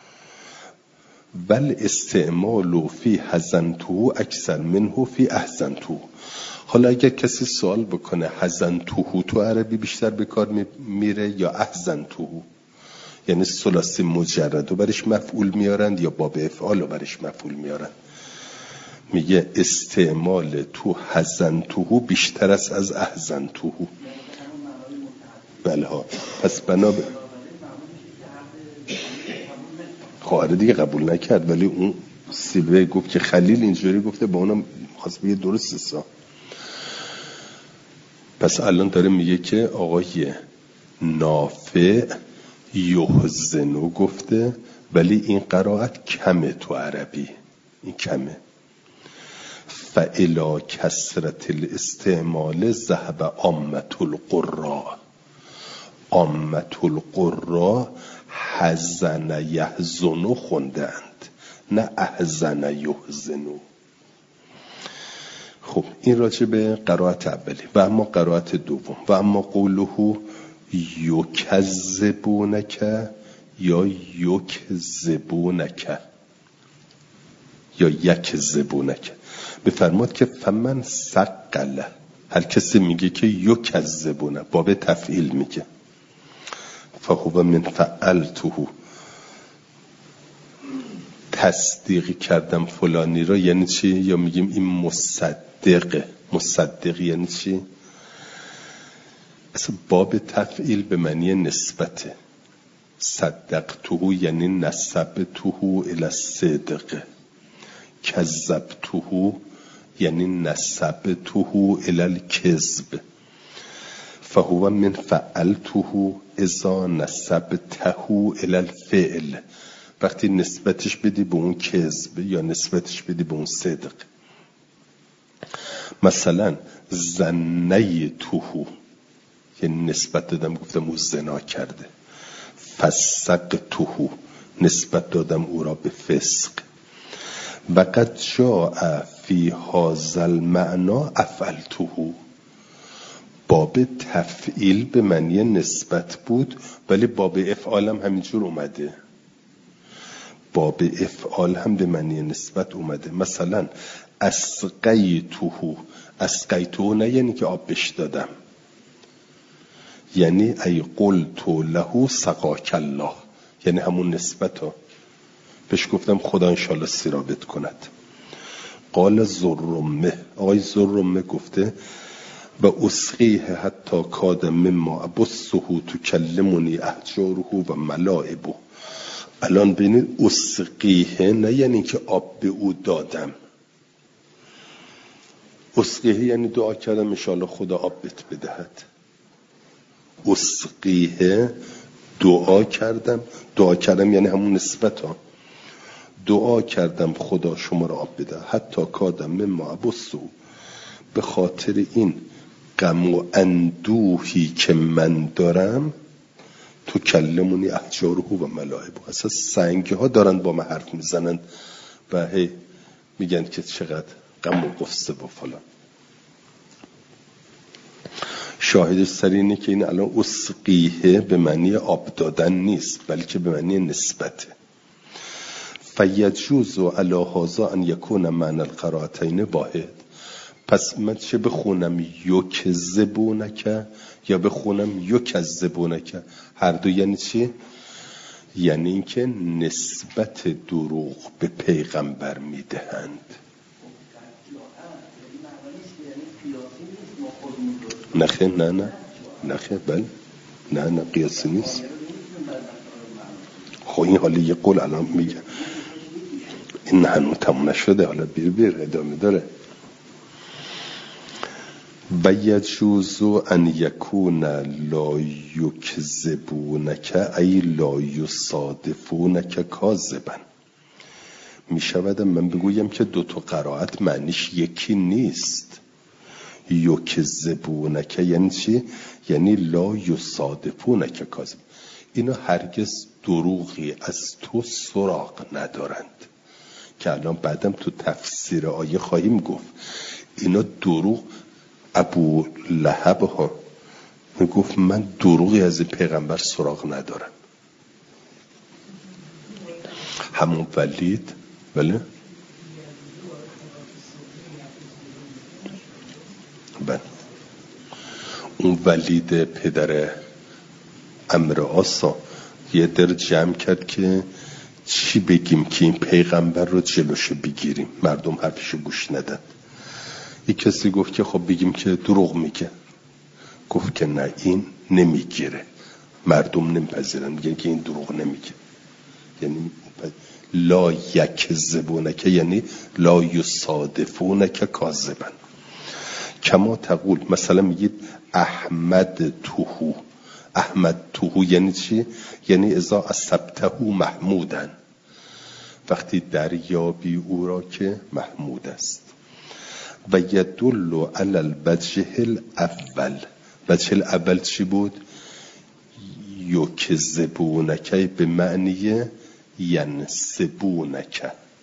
بل استعمال فی حزنتهو اکثر منه فی احزنتهو. حالا اگر کسی سوال بکنه حزنتهو تو عربی بیشتر به کار میره یا احزنتهو، یعنی ثلاثی مجرد رو برش مفعول میارند یا باب افعال رو برش مفعول میارند، میگه استعمال تو حزنتهو بیشتر است از احزنتهو. بله ها، پس بنا به خواهر دیگه قبول نکرد، ولی اون سیلوه گفت که خلیل اینجوری گفته، با اونم خواست بگه درست است. پس الان داره میگه که آقای نافع یحزنو گفته، ولی این قرائت کمه تو عربی، این کمه. فالی کثرت الاستعمال ذهب عامة القراء. عامة القراء حزن یحزنو خوندند، نه احزن یحزنو. خب این راجع به قرائت اولی. و اما قرائت دوم، و اما قوله یکذبونک یا یکذبونک یا یکذبونک، بفرماد که فمن ثقل، هر کسی میگه که یکذبونه باب تفعیل میگه، فهو من فعلته، تصدیق کردم فلانی را یعنی چی؟ یا میگیم این مصدقه. مصدق یعنی چی؟ اصلا باب تفعیل به معنی نسبته. صدقته یعنی نسبته الی الصدق، کذبته یعنی نسبته الی الکذب. فهو من فعلته اذا نسبته الی الفعل، وقتی نسبتش بدی به اون کذب یا نسبتش بدی به اون صدق. مثلا زنیته یعنی نسبت دادم گفتم او زنا کرده، فسقته نسبت دادم او را به فسق. و قد جاء فی هذا المعنى افعلته، باب تفعیل به معنی نسبت بود ولی باب افعال هم همینجور اومده، باب افعال هم به معنی نسبت اومده. مثلا اسقیته، اسقیته نه یعنی که آب بش دادم، یعنی ای قلت له سقاک الله، یعنی همون نسبت ها بهش گفتم خدا انشالله سیرابت کند. قال زرمه، آقای زرمه گفته و اسقیه حتی کاد مما ابصه تکلمنی احجاره و ملائبه. الان ببینید اسقیه نه یعنی که آب به او دادم، اسقیه یعنی دعا کردم انشاءالله خدا آب بهت بدهد. اسقیه دعا کردم یعنی همون نسبت ها، دعا کردم خدا شما را آب بده. حتی کادم مما ابصه، به خاطر این غم و اندوهی که من دارم، تو کلمونی احجاره و ملائبه، اصلا سنگ ها دارن با من حرف میزنن و هی میگن که چقدر غم و غصه و فلان. شاهدش سر اینه که این الان اسقیه به معنی آب دادن نیست، بلکه به معنی نسبته. فیجوز علی هذا ان یکون معنی القرائتین واحد. پس من چه بخونم یکذبونک یا بخونم یکذبونک، هر دو یعنی چی؟ یعنی اینکه نسبت دروغ به پیغمبر میدهند. نخه نه بل نه قیاسی نیست. خب این حالا یه قول الان میگه، این هنوز تموم نشده، حالا بیر ادامه داره. و یجوز ان یکون لا یکذبونک ای لا یصادفونک کاذبا. می شود من بگویم که دو تا قرائت معنیش یکی نیست. یکذبونک یعنی چی؟ یعنی لا یصادفونک کاذب، اینا هرگز دروغی از تو سراغ ندارند، که الان بعدم تو تفسیر آیه خواهیم گفت. اینا دروغ، ابو لهب ها میگفت من دروغی از پیغمبر سراغ ندارم. همون ولید، بله اون ولید پدر عمرو آسا یه در جمع کرد که چی بگیم که این پیغمبر رو جلوش بگیریم، مردم حرفشو گوش ندن. یک کسی گفت که خب بگیم که دروغ میگه، گفت که نه این نمیگیره، مردم نمیپذیرن، میگن که این دروغ نمیگه. یعنی لا یکذبونک یعنی لا یصادفونک کاذبا. کما تقول مثلا میگید احمد توهو یعنی چی؟ یعنی اذا اصبته محمودن، وقتی دریابی او را که محمود است. و یدل علی الوجه الاول. وجه الاول چی بود؟ یکذبونک به معنی ینسبونک.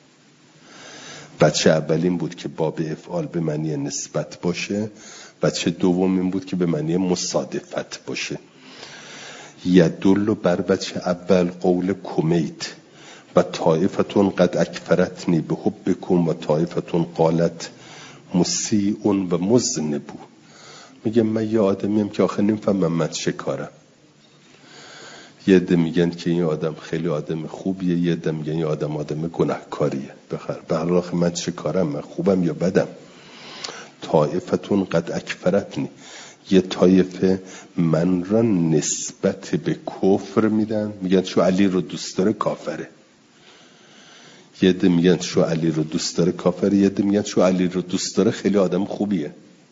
وجه اول این بود که باب افعال به معنی نسبت باشه، وجه دوم این بود که به معنی مصادفت باشه. یدل بر وجه اول قول کمیت و طائفتون قد اکفرتنی به حبکم و طائفتون قالت مسیئون و مذنبو. میگه من یه آدمیم که آخه نمیفهمم من چه کارم. یه عده میگن که این آدم خیلی آدم خوبیه، یه عده میگن این آدم گناهکاریه. به هر حال من چه کارم، من خوبم یا بدم؟ طائفتون قد اکفرتنی، یه طایفه من را نسبت به کفر میدن، میگن شو علی رو دوست داره کافره. یه عده میگن شو علی رو دوست داره کافره، یه عده میگن شو علی رو دوست داره خیلی آدم خوبیه.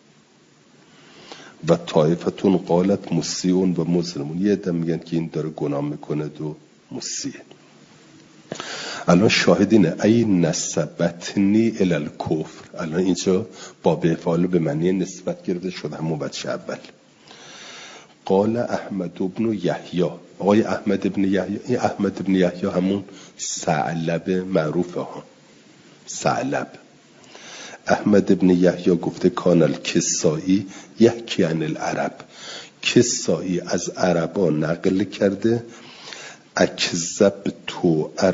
و طایفتون قالت مسیئون و مظلمون، یه عده میگن که این داره گناه میکنه و مسیئه. الان شاهدینه ای نسبتنی الالکفر. الان اینجا باب افعال به معنی نسبت گرفته شد، همون بچه اول. قال احمد ابن یحیی، آقای احمد ابن یحیی، این احمد ابن یحیی همون ثعلب معروفه ها، ثعلب. احمد ابن یحیی گفته کان الکسائی یحکی عن العرب، کسائی از عربا نقل کرده اکذبت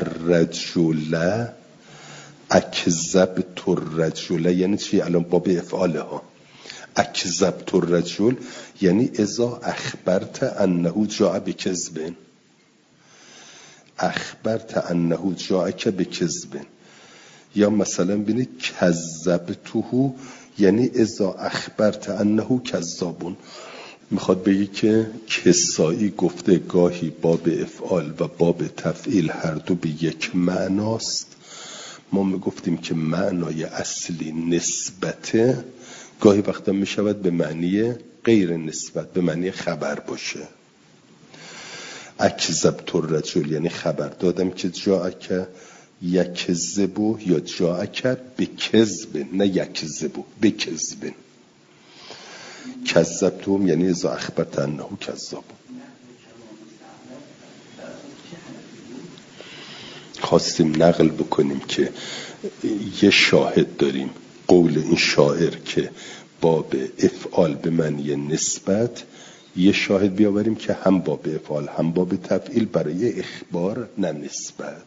الرجل یعنی چی؟ الان باب افعاله ها. اکذبت الرجل یعنی اذا اخبرت انه جاء بکذب، اخبرت انه جاءک بکذب، یا مثلا بینید کذبتهو یعنی اذا اخبرت انه کذابون، میخواد بگی که کسایی گفته گاهی باب افعال و باب تفعیل هر دو به یک معناست. ما میگفتیم که معنای اصلی نسبته، گاهی وقتا میشود به معنی غیر نسبت، به معنی خبر باشه. اکذبت الرجل یعنی خبر دادم که جاءک یکذبو یا جاءک بکذب، نه یکذبو بکذب. کذبتم یعنی اذا اخبرت انه کذاب. خواستیم نقل بکنیم که یه شاهد داریم، قول این شاعر که باب افعال به معنی نسبت، یه شاهد بیاوریم که هم باب افعال هم باب تفعیل برای اخبار نه نسبت.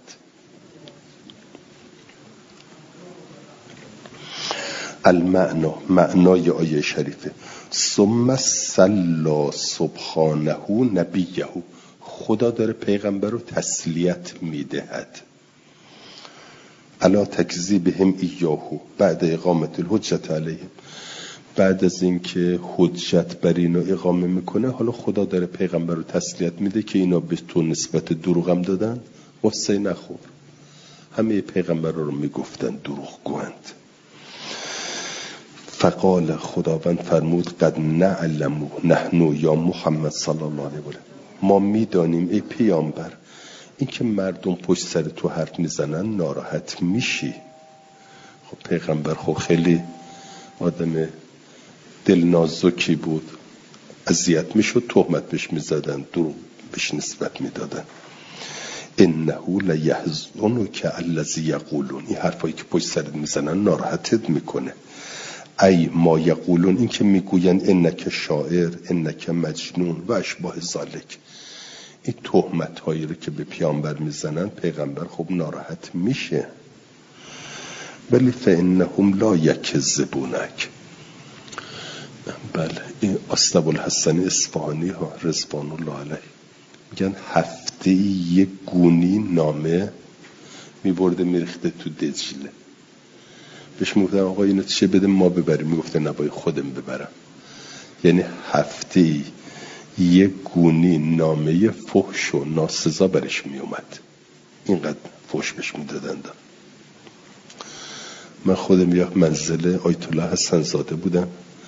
المعنی، معنای آیه شریفه ثم صلی سبحانه نبیه، خدا داره پیغمبر رو تسلیت میدهد. الا تکذیبهم ایاهو بعد اقامت الحجت علیهم، بعد از اینکه حجت بر اینو اقامه میکنه، حالا خدا داره پیغمبر رو تسلیت میده که اینا به تو نسبت دروغم دادن، غصه نخور، همه پیغمبر رو میگفتن دروغ گویند. فقال خداوند فرمود قد نعلم نحن یا محمد صلی الله علیه و آله، ما میدانیم ای پیامبر این که مردم پشت سر تو حرف میزنن ناراحت میشی. خب پیغمبر خب خیلی آدم دل نازکی بود، اذیت میشد، تهمت بهش میزدن، دروغ بهش نسبت میدادن. انه لیحزنک الذی یقولون، این حرفایی که پشت سرت میزنن ناراحتت میکنه. ای ما یقولون، این که میگویند انک شاعر، انک مجنون و اشباه ذالک، این تهمت هایی رو که به پیامبر میزنن پیغمبر خب ناراحت میشه. ولی فانهم لا یکذبونک. بله این اسطبوالحسن اصفهانی ها رضوان الله علیه میگن هفته یک گونی نامه میبرده میریخته تو دجله، بهش میگفتن آقا اینو چه بده ما ببریم، میگفته نباید خودم ببرم. یعنی هفته یک گونی نامه فحش و ناسزا برش میومد، اینقدر فحش بهش میدادن. من خودم یک منزل آیت الله حسن زاده بودم،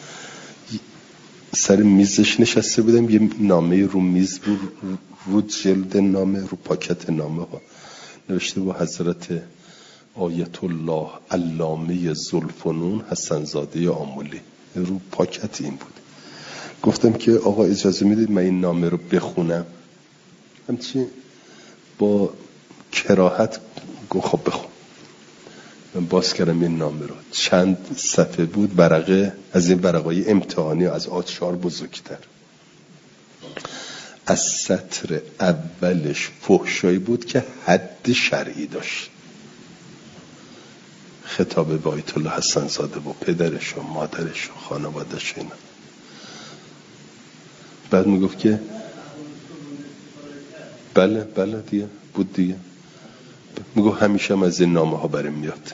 سر میزش نشسته بودم، یه نامه رو میز بود، رو جلد نامه، رو پاکت نامه ها نوشته با حضرت آیت الله علامه ذوالفنون حسن زاده آملی، رو پاکت این بود. گفتم که آقا اجازه میدید من این نامه رو بخونم؟ همچین با کراهت گفت خب بخون. من باز کردم این نامه رو، چند صفحه بود، ورقه از این ورقای امتحانی از آچار بزرگتر. از سطر اولش فحشایی بود که حد شرعی داشت، خطاب به آیت الله حسن زاده و پدرش و مادرش و خانواده‌اش اینا. بعد میگفت که بله دیگه بود دیگه. میگفت همیشه هم از این نامه ها بریم میاد.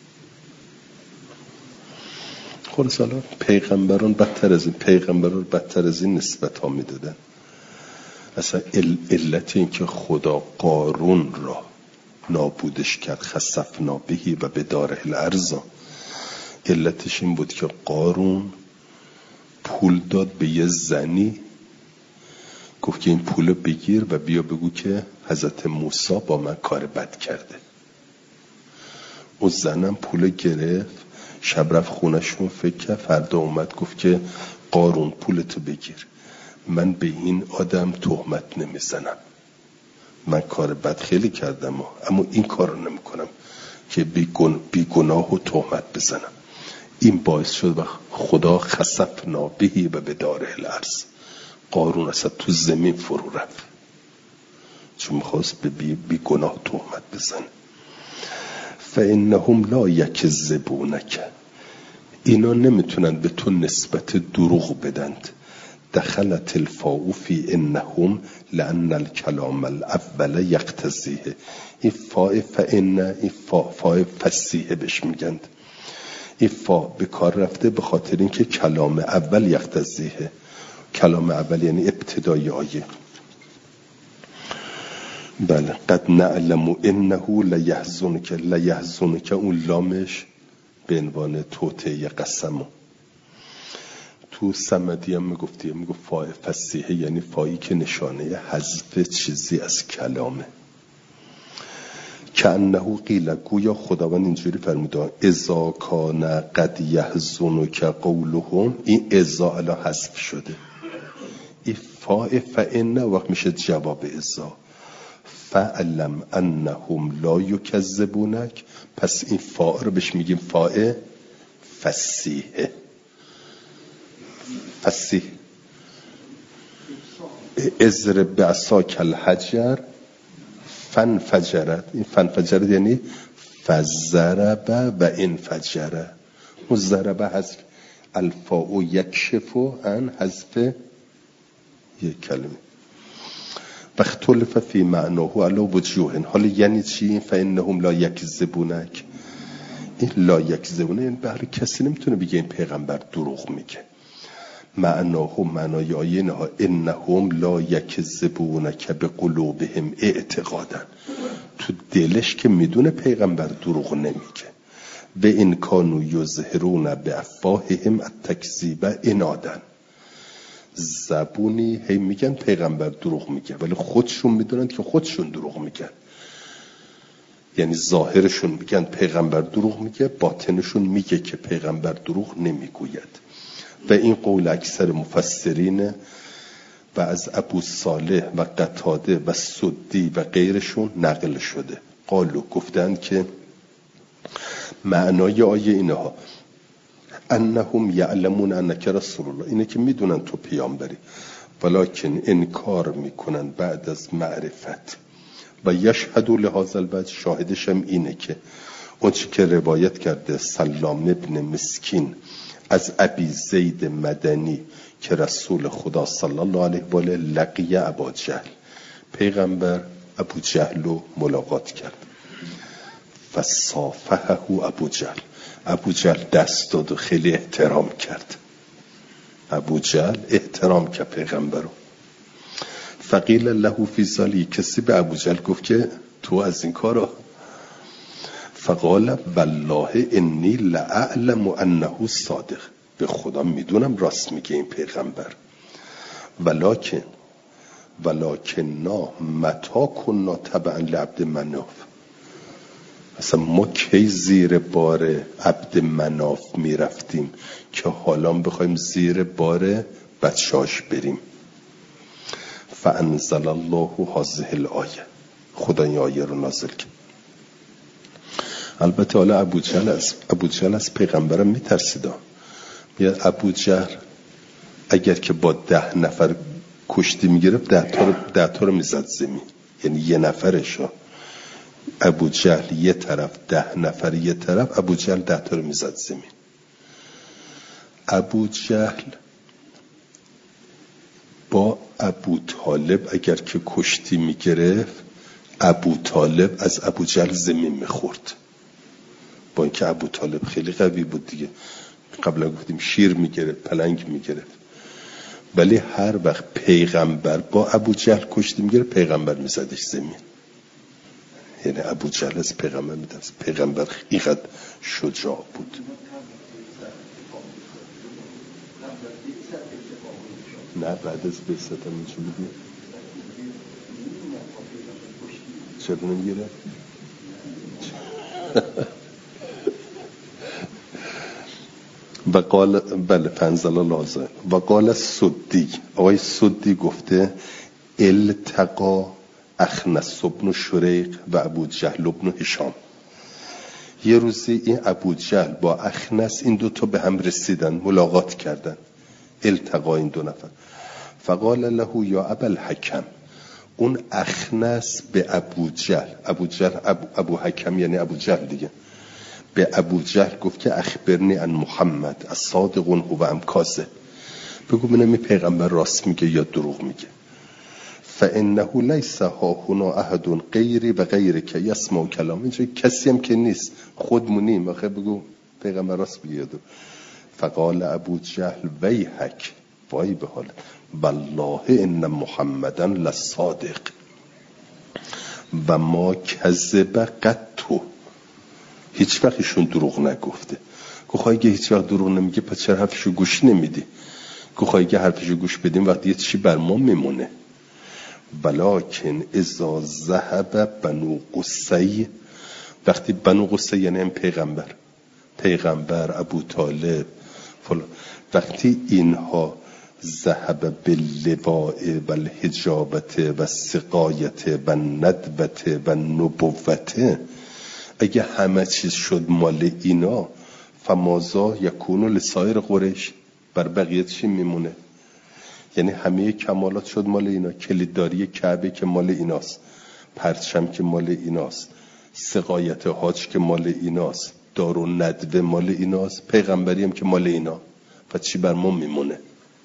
خلاص حالا پیغمبران بدتر از این، پیغمبران بدتر از این نسبت ها میدادن. اصلا علت این که خدا قارون را نابودش کرد، خسفنا بهی و بداره الارض، علتش این بود که قارون پول داد به یه زنی، گفت که این پول بگیر و بیا بگو که حضرت موسی با من کار بد کرده. اون زنم پول گرفت، شب رفت خونشون فکر کرد، فردا اومد گفت که قارون پولتو بگیر، من به این آدم تهمت نمیزنم، من کار بد خیلی کردم اما این کار رو نمی کنم که بی گناه و تهمت بزنم. این باعث شد و خدا خسفنا بهی و بداره الارض، قارون اصلا تو زمین فرو رفت چون میخواست به بی گناه تهمت بزنه. فانهم لا یکذبونک، اینا نمیتونن به تو نسبت دروغ بدند دخلت الفاء فی انهم لان الکلام الاول یقتضیه. این فاء فان، این فاء فصیحه بهش میگن. این فاء به کار رفته به خاطر اینکه کلام اول یقتضیه. کلام اول یعنی ابتدای آیه. بله. قد نعلم انه لیحزنک اون لامش به عنوان توطئه قسمه. تو صمدی هم میگفت فاء فصیحه یعنی فایی که نشانه حذف چیزی از کلامه. کأنه قیل، گویا خداوند اینجوری فرموده اذا کان قد یحزنک قولهم، این اذا الان حذف شده. این فاء فإن وقت میشه جواب اذا. فعلم انهم لا یکذبونک، پس این فاء رو بهش میگیم فاء فصیحه. فصیح اضرب بعصاک الحجر فانفجرت. این فانفجرت یعنی فضرب و انفجر. ضرب حذف الفاء یکشف عن حذف یک کلمه. واختلف فی معناه علی وجوه. حالا یعنی چی؟ فانهم لا یکذبونک. این لا یکذبونه این به هر کسی نمیتونه بگه این پیغمبر دروغ میگه. معنای آیه اینها انهم لا یکذبونک بقلوبهم اعتقادا، تو دلش که میدونه پیغمبر دروغ نمیگه. و ان کانوا یظهرون بافواههم التکذیب عنادا، زبونی هی میگن پیغمبر دروغ میگه ولی خودشون میدونن که خودشون دروغ میگن. یعنی ظاهرشون میگن پیغمبر دروغ میگه، باطنشون میگه که پیغمبر دروغ نمیگوید. و این قول اکثر مفسرین و از ابو صالح و قتاده و سدی و غیرشون نقل شده. قالو گفتن که معنای آیه اینها انهم یعلمون انک رسول الله، اینه که میدونن تو پیامبری، ولکن انکار میکنن بعد از معرفت. و یشهدوا لهذا الوجه، شاهدش هم اینه که اون چی که روایت کرده سلام ابن مسکین از ابی زید مدنی که رسول خدا صلی الله علیه و آله لقی ابا جهل، پیغمبر ابو جهل رو ملاقات کرد. فصافحه ابو جهل، ابو جهل دست داد و خیلی احترام کرد. ابو جهل احترام کرد پیغمبر رو. فقیل له فی ذلک، کسی به ابو جهل گفت که تو از این کارو. فقال والله انی لأعلم انه صادق، به خدا میدونم راست میگه این پیغمبر. ولکن متا کنا تبعا لعبد مناف، اصلا ما کی زیر بار عبد مناف میرفتیم که حالا بخوایم زیر بار بچهاش بریم. فانزل الله هذه الآیه، خدا این آیه رو نازل کرد. البته حالا ابو جهل از پیغمبرم میترسید. ابو جهل اگر که با 10 نفر کشتی میگرفت 10 تا رو میزد زمین، یعنی یه نفرشو. ابو جهل یه طرف 10 نفر یه طرف، ابو جهل 10 تا رو میزد زمین. ابو جهل با ابو طالب اگر که کشتی میگرفت، ابو طالب از ابو جهل زمین میخورد، با اینکه ابو طالب خیلی قوی بود دیگه. قبلا گفتیم شیر میگرفت، پلنگ میگرفت، ولی هر وقت پیغمبر با ابو جهل کشتی میگرفت پیغمبر میزدش زمین. یعنی ابو جهل از پیغمبر میدرست. پیغمبر اینقدر شجاع بود. نه بعد از بعثت هم چه بودی؟ چرا نمیگیره؟ و قال بله فنزل لازم. و قال سدی، آقای سدی گفته التقا اخنس بن شریق و ابو جهل بن هشام. یه روزی این ابو جهل با اخنس این دوتا به هم رسیدن، ملاقات کردن. التقا این 2 نفر. فقال له یا ابا الحکم، اون اخنس به ابو جهل ابو حکم یعنی ابو جهل دیگه، به ابو جهل گفت که اخبرنی عن محمد الصادق هو ام کاذب، بگو ببینم این پیغمبر راست میگه یا دروغ میگه. فانه لیس ها هنا احد غیری و غیرک یسمع کلام، اینجا کسی هم که نیست، خودمونیم. آخه بگو پیغمبر راست میگه. فقال ابو جهل ویحک، وای به حال، والله ان محمدا لصادق و ما کذب قط، هیچ وقت ایشون دروغ نگفته. گفت که هیچ وقت دروغ نمیگه، پس چرا حرفشو گوش نمیدی؟ گفت که حرفشو گوش بدیم وقتی یه چیزی بر ما میمونه. ولکن اذا ذهب بنو قصی، وقتی بنو قصی یعنی هم پیغمبر ابو طالب فلان، وقتی اینها ذهب باللواء و الحجابت و سقایت و ندبت و نبوت، اگه همه چیز شد مال اینا، فمازا یکونو لسایر قریش، بر بقیه چی میمونه؟ یعنی همه کمالات شد مال اینا، کلیدداری کعبه که مال ایناست، پرچم که مال ایناست، سقایت حاج که مال ایناست، دار و ندوه مال ایناست، پیغمبری هم که مال اینا، پس چی بر ما میمونه؟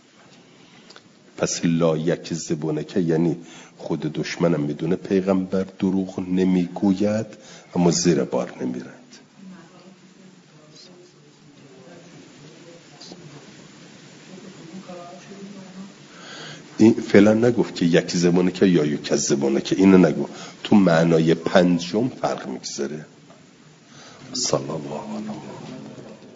پس لا یکذبونه که یعنی خود دشمنم میدونه پیغمبر دروغ نمیگوید اما زیر بار نمیرند. این فعلا نگفت که یکذبونه که یا یکذبونه که، اینو نگو، تو معنای پنجم فرق میگذاره. صلی الله علیه و